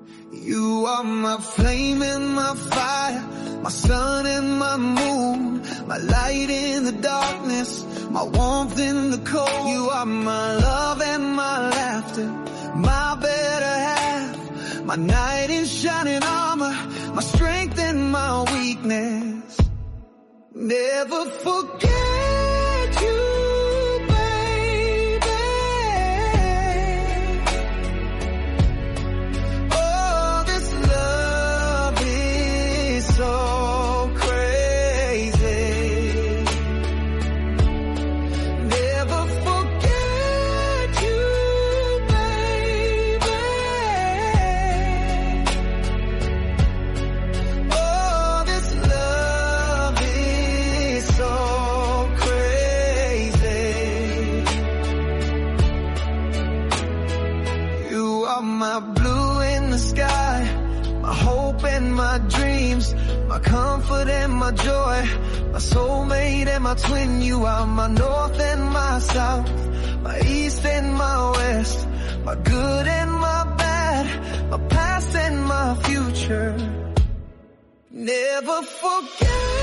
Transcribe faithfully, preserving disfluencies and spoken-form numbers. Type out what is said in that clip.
You are my flame and my fire, my sun and my moon, my light in the darkness, my warmth in the cold. You are my love and my laughter, my better half, my knight in shining armor, my strength and my weakness. Never forget you. So crazy. Never forget you, baby. Oh, this love is so crazy. You are my blue in the sky, my hope and my dreams, my comfort and my joy, my soulmate and my twin. You are my north and my south, my east and my west, my good and my bad, my past and my future. Never forget